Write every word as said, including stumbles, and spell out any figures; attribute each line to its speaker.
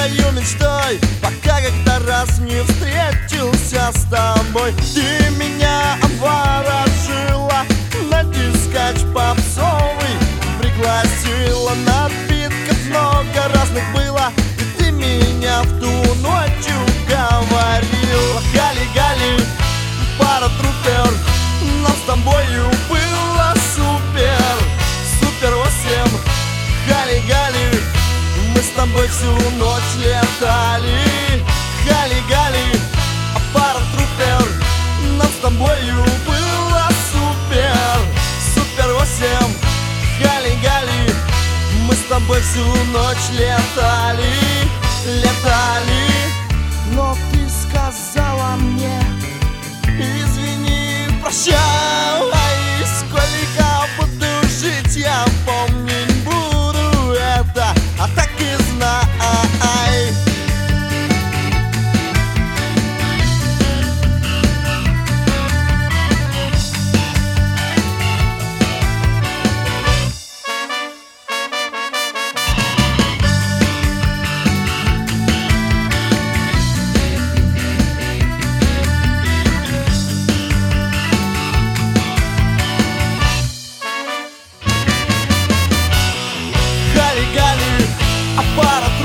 Speaker 1: стою мечтой, пока как-то раз не встретился с тобой. Ты меня обворожила, на дискач попсовый пригласила, напитков много разных было, и ты меня в ту ночь уговорила. Гали-гали, пара трупер, нас с тобою было супер, супер восемь. Гали-гали, мы с тобой всю ночь летали. Гали-гали, а пара трупер, нам с тобою было супер, супер восемь. Гали-гали, мы с тобой всю ночь летали, летали. Но ты сказала мне: извини, прощай, сколько буду жить, я помнить буду это, а так и знай. Гали-гали, а пара